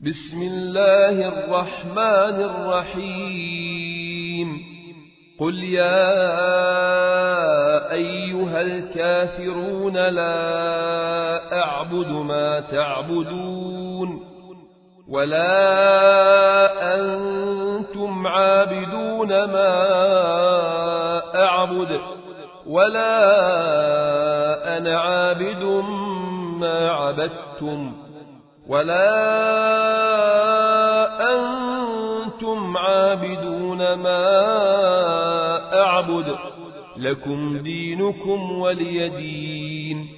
بسم الله الرحمن الرحيم قل يا أيها الكافرون لا أعبد ما تعبدون ولا أنتم عابدون ما أعبد ولا أنا عابد ما عبدتم ولا أنتم عابدون ما أعبد لكم دينكم ولي دين.